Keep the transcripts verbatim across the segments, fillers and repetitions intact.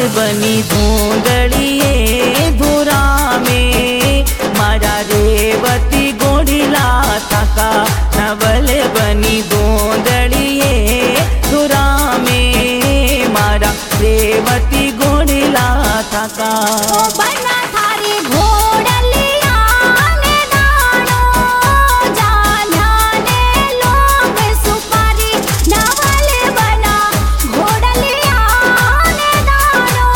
बनी धूंदड़िए धुरा में मारा रेवती गोड़िला थाका नवल बनी धूंदड़िए धुरा में मारा रेवती गोड़िला थाका बना थारी घोड़लिया ने दानो जाने लोग सुपारी नवल बना घोड़लिया ने दानो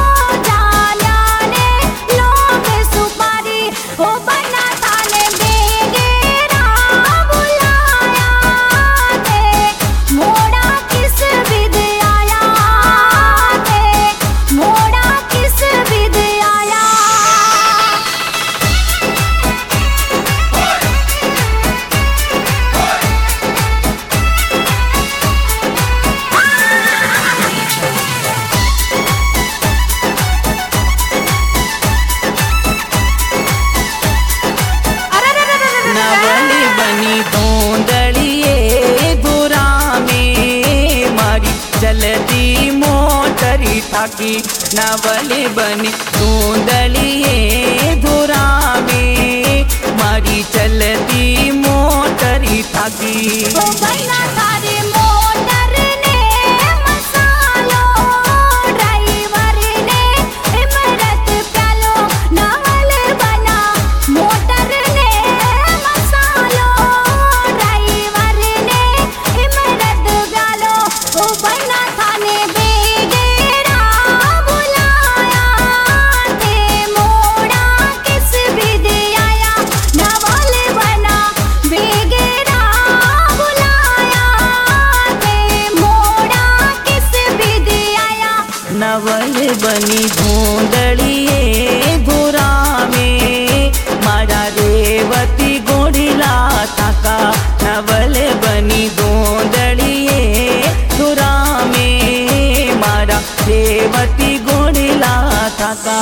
जाने लोग सुपारी ओ बना थाने बेगेरा बुलाया थे मोड़ा किस विद आया थे मोड़ा किस विद आया नवल बनी धूंदड़िए धुरा में मारी चलती मोटरी थाकी नवल बनी धूंदड़िए धुरा में मारी चलती मोटरी थाकी ओ बना थारे मोटर ने मसालो ड्राइवर ने इमरत प्यालो नवल बना मोटर ने मसालो ड्राइवर ने इमरत प्यालो ओ बना थाने बेगेरा बुलाया थे मोड़ा किस विद आया नवल बना बेगेरा बुलाया थे मोड़ा किस विद आया नवल बनी धूंदड़िए धुरा में मारा रेवती गोड़िला थाका नवल बनी धूंदड़िए धुरा में मारा रेवती गोड़िला थाका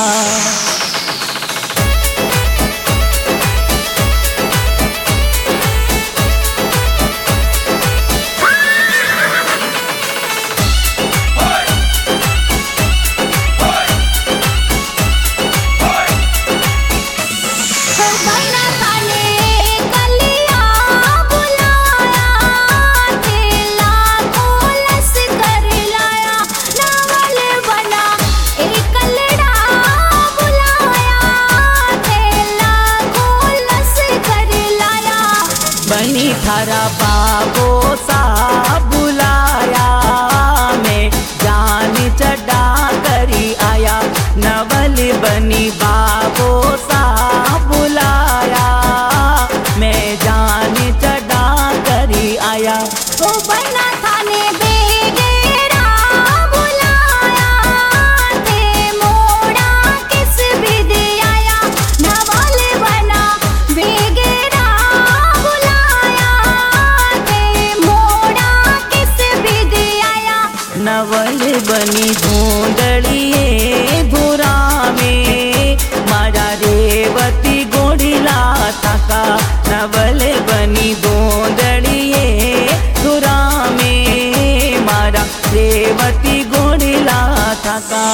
बना थाने कलिया बुलाया थे लाखों लश्कर लाया नवल बना एक लड़ा बुलाया थे लाखों लश्कर लाया बनी थारा बाबो सा बुलाया मैं जान चढ़ा करी आया नवल बनी बाबो सा बुलाया मैं जान चढ़ा करी आया ओ बना थाने बेगेरा बुलाया थे मोड़ा किस विद आया नवल बना बेगेरा बुलाया थे मोड़ा किस विद आया नवल बनी धूंदड़िए धुरा में मारा रेवती गोड़िला थाका नवल बनी धूंदड़िए धुरा में मारा रेवती गोड़िला थाका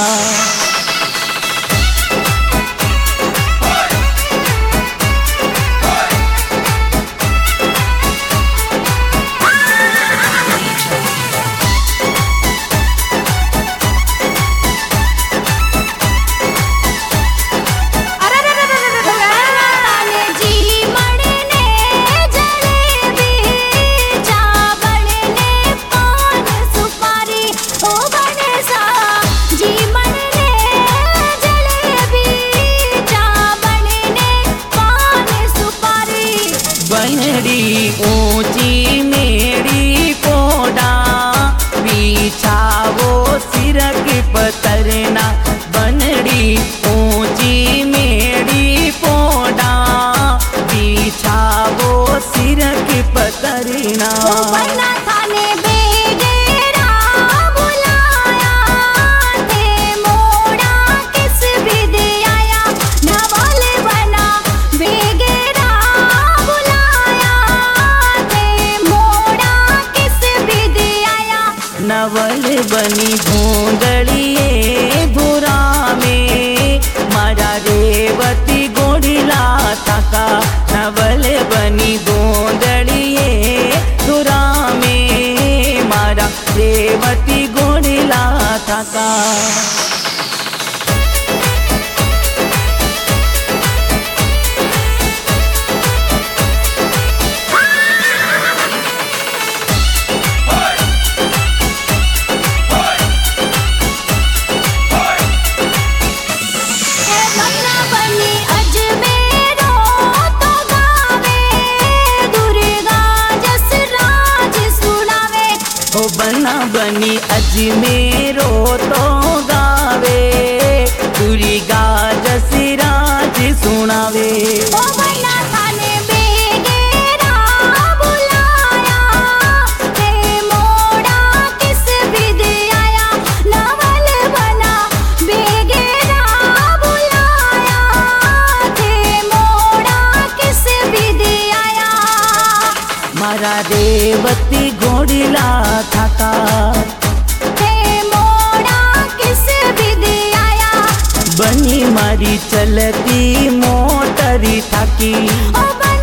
थाने जी मड़ने जलेबी चावल ने पान सुपारी ओ बने सा जी मड़ने जलेबी चावल ने पान सुपारी बनड़ी ऊंची मेरी पोडा बिछावो सिरक पतरना बनड़ी ऊंची मेरी पोडा बिछावो सिरक पतरना ओ बना थाने बेगेरा बुलाया थे मोड़ा किस विद आया नवल बना बेगेरा बुलाया थे मोड़ा किस विद आया नवल बनी धूंदड़िए धुरा थाका नवल बनी गोंदड़िए धुरा में मारा रेवती गोड़िला थाका। ओ बना बनी अजमेरो तो गावे दुर्गा जसराज सुनावे। ओ बना थाने बेगेरा बुलाया ते मोड़ा किस विद आया नवल बना बेगेरा बुलाया ते मोड़ा किस विद आया मारा रेवती गोड़िला थाका ते मोड़ा किस विद आया बनी मारी चलती मोटरी थाकी। ओ